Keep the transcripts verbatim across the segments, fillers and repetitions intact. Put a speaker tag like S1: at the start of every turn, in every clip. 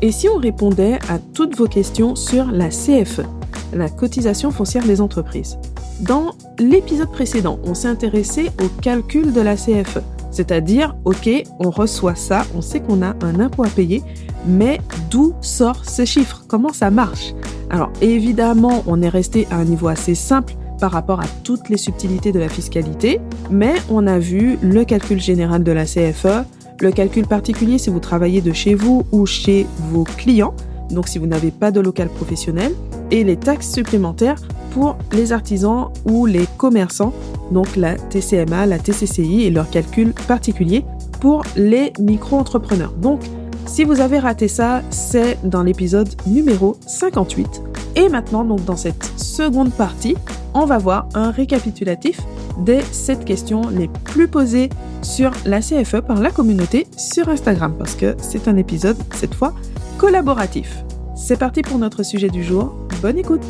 S1: Et si on répondait à toutes vos questions sur la C F E, la cotisation foncière des entreprises? Dans l'épisode précédent, on s'est intéressé au calcul de la C F E. C'est-à-dire, ok, on reçoit ça, on sait qu'on a un impôt à payer, mais d'où sort ce chiffre? Comment ça marche? Alors évidemment, on est resté à un niveau assez simple par rapport à toutes les subtilités de la fiscalité, mais on a vu le calcul général de la C F E, le calcul particulier si vous travaillez de chez vous ou chez vos clients, donc si vous n'avez pas de local professionnel, et les taxes supplémentaires pour les artisans ou les commerçants, donc la T C M A, la T C C I et leur calcul particulier pour les micro-entrepreneurs. Donc, si vous avez raté ça, c'est dans l'épisode numéro cinquante-huit. Et maintenant, donc dans cette seconde partie, on va voir un récapitulatif des sept questions les plus posées sur la C F E par la communauté sur Instagram, parce que c'est un épisode, cette fois, collaboratif. C'est parti pour notre sujet du jour. Bonne écoute!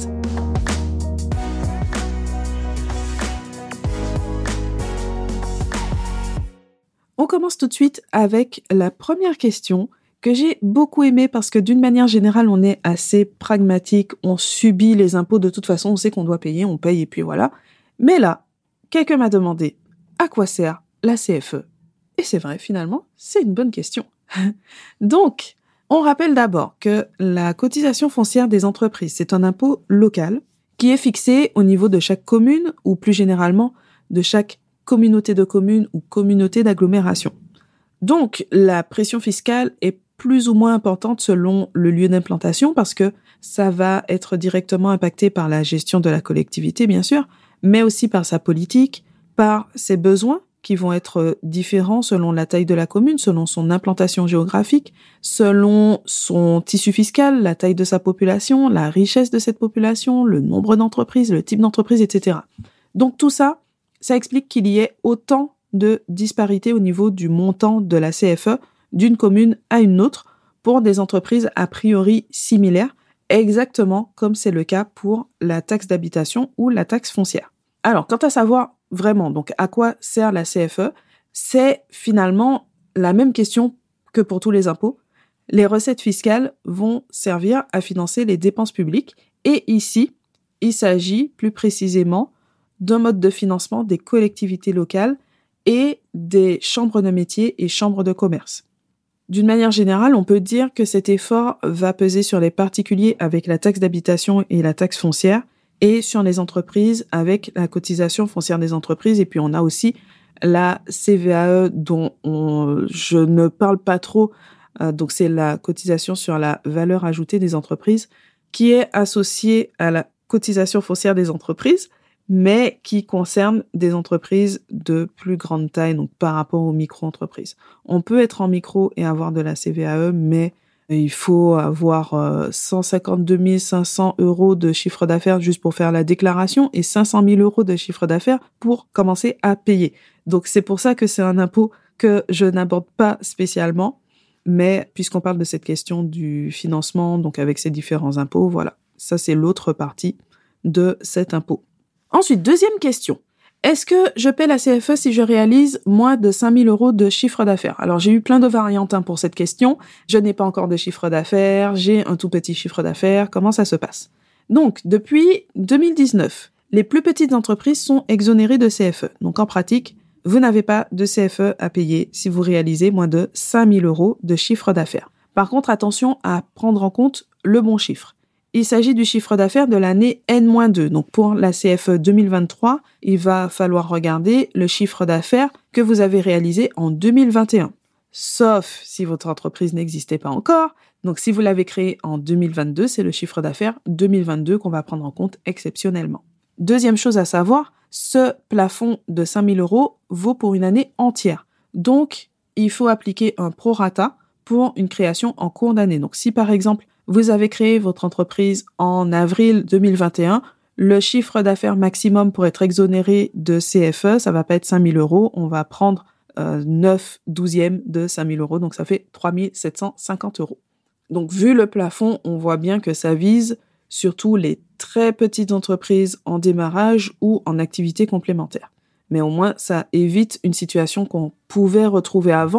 S1: On commence tout de suite avec la première question que j'ai beaucoup aimée parce que d'une manière générale, on est assez pragmatique, on subit les impôts de toute façon, on sait qu'on doit payer, on paye et puis voilà. Mais là, quelqu'un m'a demandé à quoi sert la C F E? Et c'est vrai, finalement, c'est une bonne question. Donc, on rappelle d'abord que la cotisation foncière des entreprises, c'est un impôt local qui est fixé au niveau de chaque commune ou plus généralement de chaque communauté de communes ou communauté d'agglomération. Donc, la pression fiscale est plus ou moins importante selon le lieu d'implantation parce que ça va être directement impacté par la gestion de la collectivité, bien sûr, mais aussi par sa politique, par ses besoins qui vont être différents selon la taille de la commune, selon son implantation géographique, selon son tissu fiscal, la taille de sa population, la richesse de cette population, le nombre d'entreprises, le type d'entreprise, et cetera. Donc tout ça, ça explique qu'il y ait autant de disparités au niveau du montant de la C F E d'une commune à une autre pour des entreprises a priori similaires, exactement comme c'est le cas pour la taxe d'habitation ou la taxe foncière. Alors, quant à savoir vraiment donc à quoi sert la C F E, c'est finalement la même question que pour tous les impôts. Les recettes fiscales vont servir à financer les dépenses publiques et ici, il s'agit plus précisément d'un mode de financement des collectivités locales et des chambres de métiers et chambres de commerce. D'une manière générale, on peut dire que cet effort va peser sur les particuliers avec la taxe d'habitation et la taxe foncière et sur les entreprises avec la cotisation foncière des entreprises. Et puis on a aussi la C V A E dont on, je ne parle pas trop, euh, donc c'est la cotisation sur la valeur ajoutée des entreprises qui est associée à la cotisation foncière des entreprises, mais qui concerne des entreprises de plus grande taille, donc par rapport aux micro-entreprises. On peut être en micro et avoir de la C V A E, mais il faut avoir euh, cent cinquante-deux mille cinq cents euros de chiffre d'affaires juste pour faire la déclaration et cinq cent mille euros de chiffre d'affaires pour commencer à payer. Donc c'est pour ça que c'est un impôt que je n'aborde pas spécialement, mais puisqu'on parle de cette question du financement, donc avec ces différents impôts, voilà, ça c'est l'autre partie de cet impôt. Ensuite, deuxième question. Est-ce que je paie la C F E si je réalise moins de cinq mille euros de chiffre d'affaires? Alors, j'ai eu plein de variantes hein, pour cette question. Je n'ai pas encore de chiffre d'affaires, j'ai un tout petit chiffre d'affaires. Comment ça se passe? Donc, depuis deux mille dix-neuf, les plus petites entreprises sont exonérées de C F E. Donc, en pratique, vous n'avez pas de C F E à payer si vous réalisez moins de cinq mille euros de chiffre d'affaires. Par contre, attention à prendre en compte le bon chiffre. Il s'agit du chiffre d'affaires de l'année N moins deux. Donc, pour la C F E deux mille vingt-trois, il va falloir regarder le chiffre d'affaires que vous avez réalisé en deux mille vingt et un. Sauf si votre entreprise n'existait pas encore. Donc, si vous l'avez créé en deux mille vingt-deux, c'est le chiffre d'affaires deux mille vingt-deux qu'on va prendre en compte exceptionnellement. Deuxième chose à savoir, ce plafond de cinq mille euros vaut pour une année entière. Donc, il faut appliquer un prorata pour une création en cours d'année. Donc, si par exemple, vous avez créé votre entreprise en avril deux mille vingt et un, le chiffre d'affaires maximum pour être exonéré de C F E, ça va pas être cinq mille euros, on va prendre euh, neuf douzièmes de cinq mille euros, donc ça fait trois mille sept cent cinquante euros. Donc, vu le plafond, on voit bien que ça vise surtout les très petites entreprises en démarrage ou en activité complémentaire. Mais au moins, ça évite une situation qu'on pouvait retrouver avant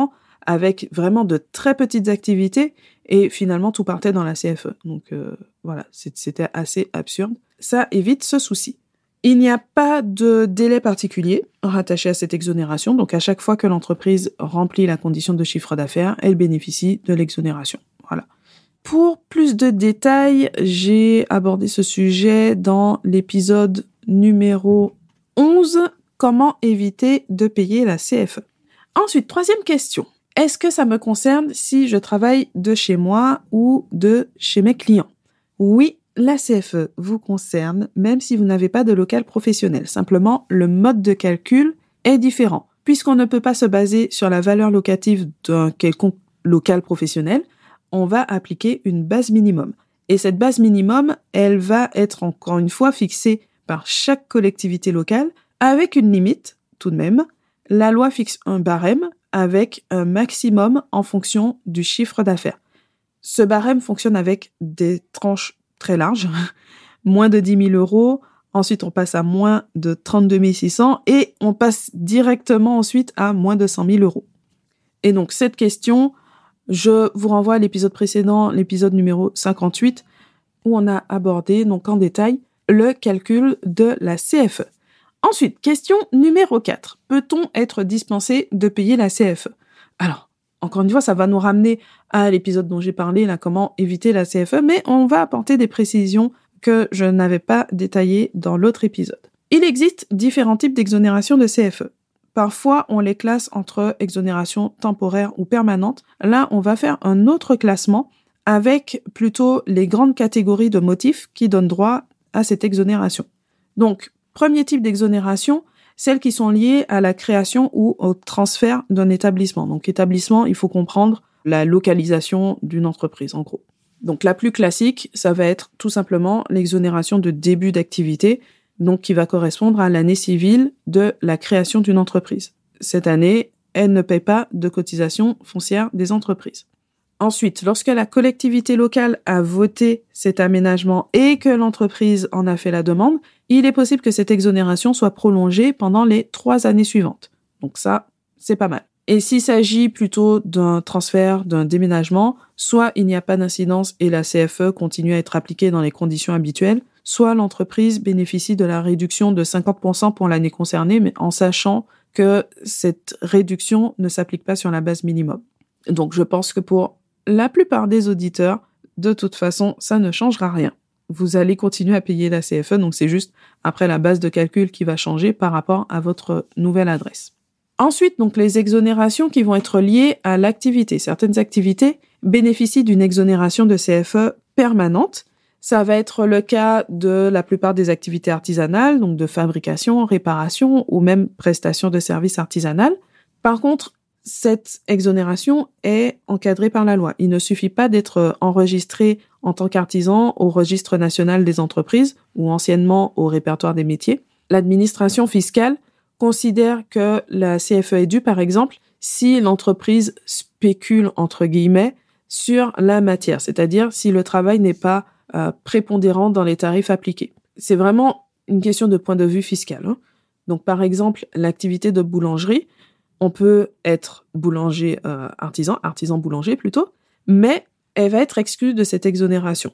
S1: avec vraiment de très petites activités et finalement tout partait dans la C F E. Donc euh, voilà, c'était assez absurde. Ça évite ce souci. Il n'y a pas de délai particulier rattaché à cette exonération, donc à chaque fois que l'entreprise remplit la condition de chiffre d'affaires, elle bénéficie de l'exonération. Voilà. Pour plus de détails, j'ai abordé ce sujet dans l'épisode numéro onze, comment éviter de payer la C F E. Ensuite, troisième question. Est-ce que ça me concerne si je travaille de chez moi ou de chez mes clients? Oui, la C F E vous concerne même si vous n'avez pas de local professionnel. Simplement, le mode de calcul est différent. Puisqu'on ne peut pas se baser sur la valeur locative d'un quelconque local professionnel, on va appliquer une base minimum. Et cette base minimum, elle va être encore une fois fixée par chaque collectivité locale avec une limite, tout de même. La loi fixe un barème avec un maximum en fonction du chiffre d'affaires. Ce barème fonctionne avec des tranches très larges, moins de dix mille euros, ensuite on passe à moins de trente-deux mille six cents et on passe directement ensuite à moins de cent mille euros. Et donc cette question, je vous renvoie à l'épisode précédent, l'épisode numéro cinquante-huit, où on a abordé donc en détail le calcul de la C F E. Ensuite, question numéro quatre. Peut-on être dispensé de payer la C F E? Alors, encore une fois, ça va nous ramener à l'épisode dont j'ai parlé, là, comment éviter la C F E, mais on va apporter des précisions que je n'avais pas détaillées dans l'autre épisode. Il existe différents types d'exonération de C F E. Parfois, on les classe entre exonération temporaire ou permanente. Là, on va faire un autre classement avec plutôt les grandes catégories de motifs qui donnent droit à cette exonération. Donc, premier type d'exonération, celles qui sont liées à la création ou au transfert d'un établissement. Donc, établissement, il faut comprendre la localisation d'une entreprise, en gros. Donc, la plus classique, ça va être tout simplement l'exonération de début d'activité, donc qui va correspondre à l'année civile de la création d'une entreprise. Cette année, elle ne paie pas de cotisation foncière des entreprises. Ensuite, lorsque la collectivité locale a voté cet aménagement et que l'entreprise en a fait la demande, il est possible que cette exonération soit prolongée pendant les trois années suivantes. Donc ça, c'est pas mal. Et s'il s'agit plutôt d'un transfert, d'un déménagement, soit il n'y a pas d'incidence et la C F E continue à être appliquée dans les conditions habituelles, soit l'entreprise bénéficie de la réduction de cinquante pour cent pour l'année concernée, mais en sachant que cette réduction ne s'applique pas sur la base minimum. Donc je pense que pour la plupart des auditeurs, de toute façon, ça ne changera rien. Vous allez continuer à payer la C F E, donc c'est juste après la base de calcul qui va changer par rapport à votre nouvelle adresse. Ensuite, donc les exonérations qui vont être liées à l'activité. Certaines activités bénéficient d'une exonération de C F E permanente. Ça va être le cas de la plupart des activités artisanales, donc de fabrication, réparation ou même prestation de services artisanales. Par contre, cette exonération est encadrée par la loi. Il ne suffit pas d'être enregistré en tant qu'artisan au registre national des entreprises ou anciennement au répertoire des métiers. L'administration fiscale considère que la C F E est due, par exemple, si l'entreprise spécule, entre guillemets, sur la matière, c'est-à-dire si le travail n'est pas euh, prépondérant dans les tarifs appliqués. C'est vraiment une question de point de vue fiscal, hein. Donc, par exemple, l'activité de boulangerie, on peut être boulanger euh, artisan, artisan boulanger plutôt, mais elle va être exclue de cette exonération.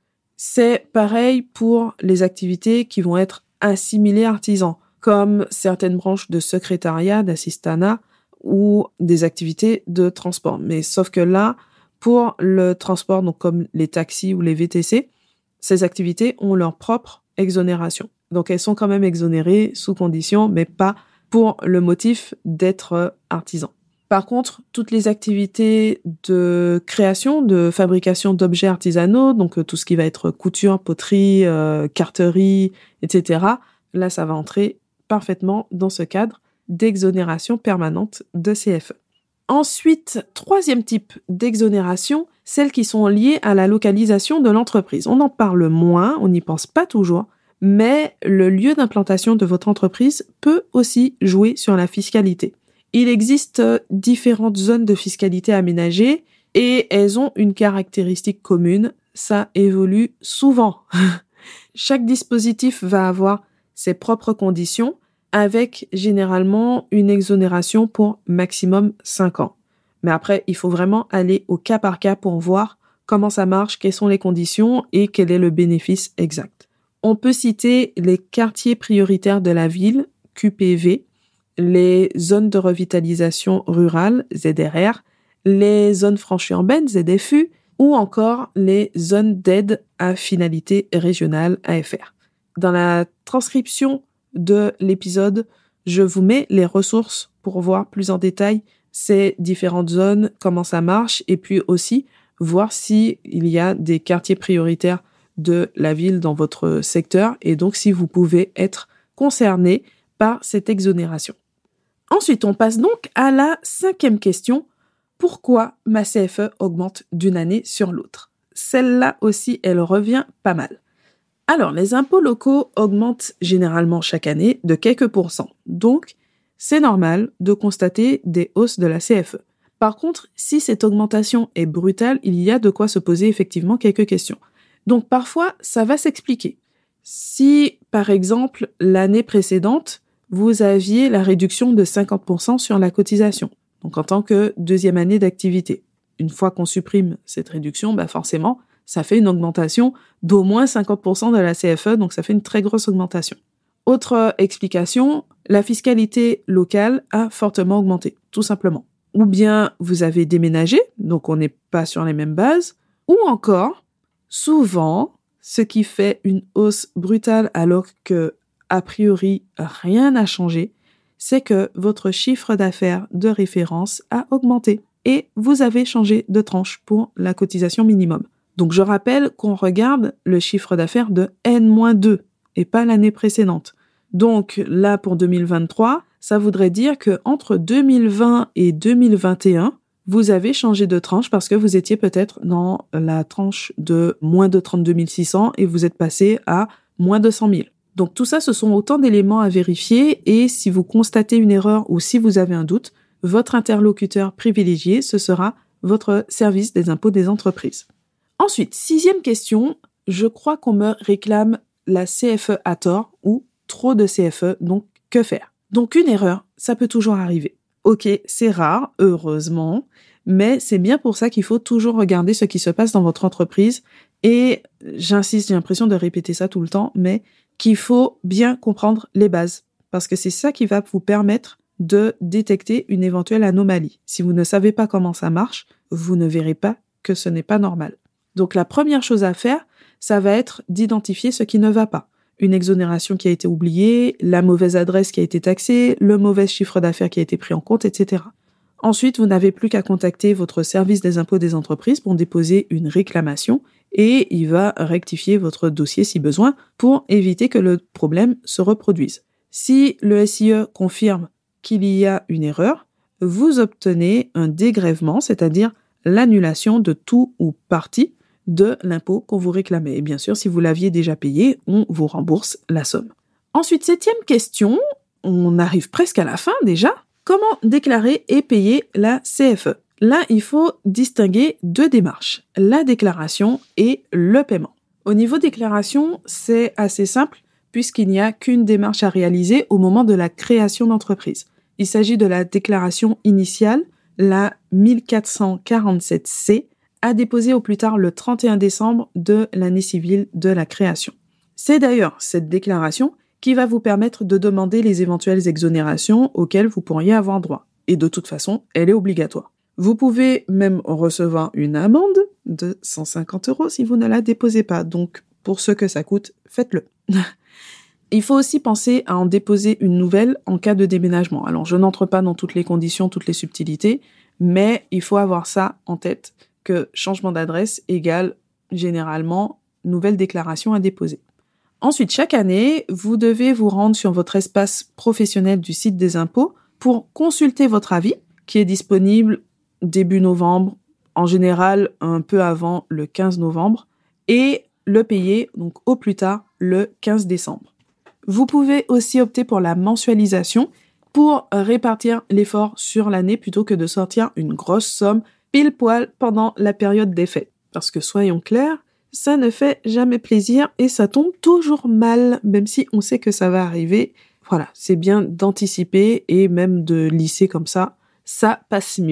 S1: C'est pareil pour les activités qui vont être assimilées artisans, comme certaines branches de secrétariat, d'assistanat ou des activités de transport. Mais sauf que là, pour le transport, donc comme les taxis ou les V T C, ces activités ont leur propre exonération. Donc elles sont quand même exonérées sous condition, mais pas pour le motif d'être artisan. Par contre, toutes les activités de création, de fabrication d'objets artisanaux, donc tout ce qui va être couture, poterie, euh, carterie, et cetera, là, ça va entrer parfaitement dans ce cadre d'exonération permanente de C F E. Ensuite, troisième type d'exonération, celles qui sont liées à la localisation de l'entreprise. On en parle moins, on n'y pense pas toujours, mais le lieu d'implantation de votre entreprise peut aussi jouer sur la fiscalité. Il existe différentes zones de fiscalité aménagées et elles ont une caractéristique commune, ça évolue souvent. Chaque dispositif va avoir ses propres conditions avec généralement une exonération pour maximum cinq ans. Mais après, il faut vraiment aller au cas par cas pour voir comment ça marche, quelles sont les conditions et quel est le bénéfice exact. On peut citer les quartiers prioritaires de la ville, Q P V, les zones de revitalisation rurale, Z R R, les zones franches urbaines, Z F U, ou encore les zones d'aide à finalité régionale, A F R. Dans la transcription de l'épisode, je vous mets les ressources pour voir plus en détail ces différentes zones, comment ça marche, et puis aussi voir s'il y a des quartiers prioritaires de la ville dans votre secteur, et donc si vous pouvez être concerné par cette exonération. Ensuite, on passe donc à la cinquième question. Pourquoi ma C F E augmente d'une année sur l'autre? Celle-là aussi, elle revient pas mal. Alors, les impôts locaux augmentent généralement chaque année de quelques pourcents. Donc, c'est normal de constater des hausses de la C F E. Par contre, si cette augmentation est brutale, il y a de quoi se poser effectivement quelques questions. Donc, parfois, ça va s'expliquer. Si, par exemple, l'année précédente, vous aviez la réduction de cinquante pour cent sur la cotisation, donc en tant que deuxième année d'activité. Une fois qu'on supprime cette réduction, bah forcément, ça fait une augmentation d'au moins cinquante pour cent de la C F E, donc ça fait une très grosse augmentation. Autre explication, la fiscalité locale a fortement augmenté, tout simplement. Ou bien vous avez déménagé, donc on n'est pas sur les mêmes bases, ou encore, souvent, ce qui fait une hausse brutale alors que, a priori, rien n'a changé, c'est que votre chiffre d'affaires de référence a augmenté et vous avez changé de tranche pour la cotisation minimum. Donc je rappelle qu'on regarde le chiffre d'affaires de N moins deux et pas l'année précédente. Donc là pour deux mille vingt-trois, ça voudrait dire que entre deux mille vingt et deux mille vingt et un, vous avez changé de tranche parce que vous étiez peut-être dans la tranche de moins de trente-deux mille six cents et vous êtes passé à moins de cent mille. Donc tout ça, ce sont autant d'éléments à vérifier et si vous constatez une erreur ou si vous avez un doute, votre interlocuteur privilégié, ce sera votre service des impôts des entreprises. Ensuite, sixième question, je crois qu'on me réclame la C F E à tort ou trop de C F E, donc que faire? Donc une erreur, ça peut toujours arriver. Ok, c'est rare, heureusement, mais c'est bien pour ça qu'il faut toujours regarder ce qui se passe dans votre entreprise et j'insiste, j'ai l'impression de répéter ça tout le temps, mais qu'il faut bien comprendre les bases parce que c'est ça qui va vous permettre de détecter une éventuelle anomalie. Si vous ne savez pas comment ça marche, vous ne verrez pas que ce n'est pas normal. Donc la première chose à faire, ça va être d'identifier ce qui ne va pas. Une exonération qui a été oubliée, la mauvaise adresse qui a été taxée, le mauvais chiffre d'affaires qui a été pris en compte, et cetera. Ensuite, vous n'avez plus qu'à contacter votre service des impôts des entreprises pour déposer une réclamation et il va rectifier votre dossier si besoin pour éviter que le problème se reproduise. Si le S I E confirme qu'il y a une erreur, vous obtenez un dégrèvement, c'est-à-dire l'annulation de tout ou partie de l'impôt qu'on vous réclamait. Et bien sûr, si vous l'aviez déjà payé, on vous rembourse la somme. Ensuite, septième question, on arrive presque à la fin déjà. Comment déclarer et payer la C F E? Là, il faut distinguer deux démarches, la déclaration et le paiement. Au niveau déclaration, c'est assez simple puisqu'il n'y a qu'une démarche à réaliser au moment de la création d'entreprise. Il s'agit de la déclaration initiale, la mille quatre cent quarante-sept C, à déposer au plus tard le trente et un décembre de l'année civile de la création. C'est d'ailleurs cette déclaration qui va vous permettre de demander les éventuelles exonérations auxquelles vous pourriez avoir droit. Et de toute façon, elle est obligatoire. Vous pouvez même recevoir une amende de cent cinquante euros si vous ne la déposez pas. Donc, pour ce que ça coûte, faites-le. Il faut aussi penser à en déposer une nouvelle en cas de déménagement. Alors, je n'entre pas dans toutes les conditions, toutes les subtilités, mais il faut avoir ça en tête, que changement d'adresse égale généralement nouvelle déclaration à déposer. Ensuite, chaque année, vous devez vous rendre sur votre espace professionnel du site des impôts pour consulter votre avis, qui est disponible début novembre, en général un peu avant le quinze novembre, et le payer donc au plus tard le quinze décembre. Vous pouvez aussi opter pour la mensualisation pour répartir l'effort sur l'année plutôt que de sortir une grosse somme pile poil pendant la période des fêtes. Parce que soyons clairs, ça ne fait jamais plaisir et ça tombe toujours mal, même si on sait que ça va arriver. Voilà, c'est bien d'anticiper et même de lisser comme ça, ça passe mieux.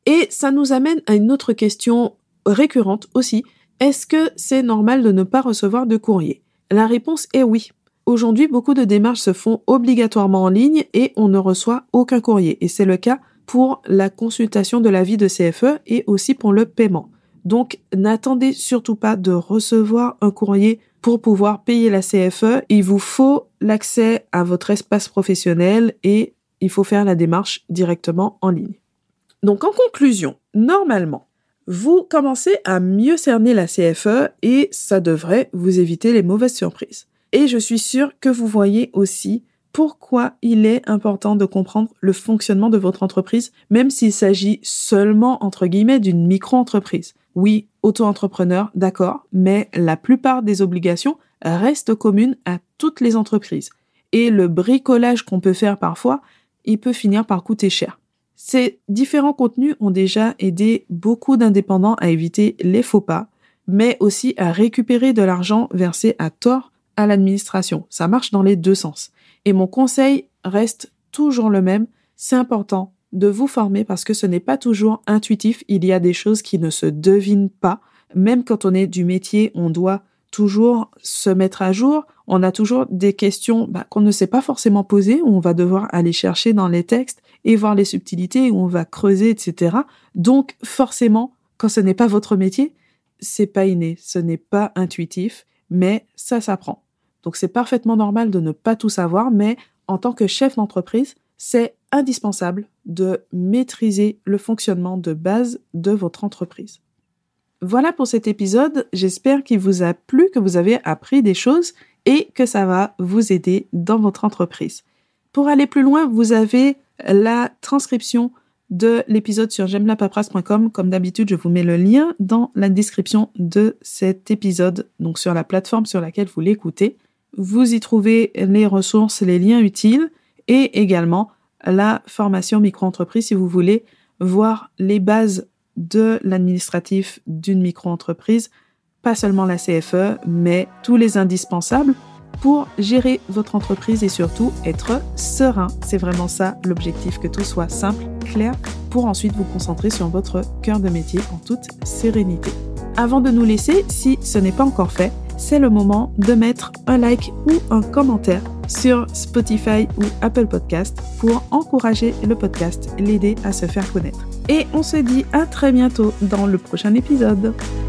S1: Et ça nous amène à une autre question récurrente aussi. Est-ce que c'est normal de ne pas recevoir de courrier? La réponse est oui. Aujourd'hui, beaucoup de démarches se font obligatoirement en ligne et on ne reçoit aucun courrier. Et c'est le cas pour la consultation de l'avis de C F E et aussi pour le paiement. Donc, n'attendez surtout pas de recevoir un courrier pour pouvoir payer la C F E. Il vous faut l'accès à votre espace professionnel et il faut faire la démarche directement en ligne. Donc, en conclusion, normalement, vous commencez à mieux cerner la C F E et ça devrait vous éviter les mauvaises surprises. Et je suis sûre que vous voyez aussi pourquoi il est important de comprendre le fonctionnement de votre entreprise, même s'il s'agit seulement, entre guillemets, d'une micro-entreprise. Oui, auto-entrepreneur, d'accord, mais la plupart des obligations restent communes à toutes les entreprises. Et le bricolage qu'on peut faire parfois, il peut finir par coûter cher. Ces différents contenus ont déjà aidé beaucoup d'indépendants à éviter les faux pas, mais aussi à récupérer de l'argent versé à tort à l'administration. Ça marche dans les deux sens. Et mon conseil reste toujours le même. C'est important de vous former parce que ce n'est pas toujours intuitif. Il y a des choses qui ne se devinent pas. Même quand on est du métier, on doit toujours se mettre à jour. On a toujours des questions bah, qu'on ne sait pas forcément poser, où on va devoir aller chercher dans les textes et voir les subtilités, où on va creuser, et cetera. Donc, forcément, quand ce n'est pas votre métier, c'est pas inné, ce n'est pas intuitif, mais ça s'apprend. Donc, c'est parfaitement normal de ne pas tout savoir, mais en tant que chef d'entreprise, c'est indispensable de maîtriser le fonctionnement de base de votre entreprise. Voilà pour cet épisode. J'espère qu'il vous a plu, que vous avez appris des choses et que ça va vous aider dans votre entreprise. Pour aller plus loin, vous avez la transcription de l'épisode sur j'aime la paperasse point com. Comme d'habitude, je vous mets le lien dans la description de cet épisode, donc sur la plateforme sur laquelle vous l'écoutez. Vous y trouvez les ressources, les liens utiles et également la formation micro-entreprise si vous voulez voir les bases de l'administratif d'une micro-entreprise, pas seulement la C F E, mais tous les indispensables pour gérer votre entreprise et surtout être serein. C'est vraiment ça l'objectif, que tout soit simple, clair, pour ensuite vous concentrer sur votre cœur de métier en toute sérénité. Avant de nous laisser, si ce n'est pas encore fait, c'est le moment de mettre un like ou un commentaire sur Spotify ou Apple Podcast pour encourager le podcast, l'aider à se faire connaître. Et on se dit à très bientôt dans le prochain épisode.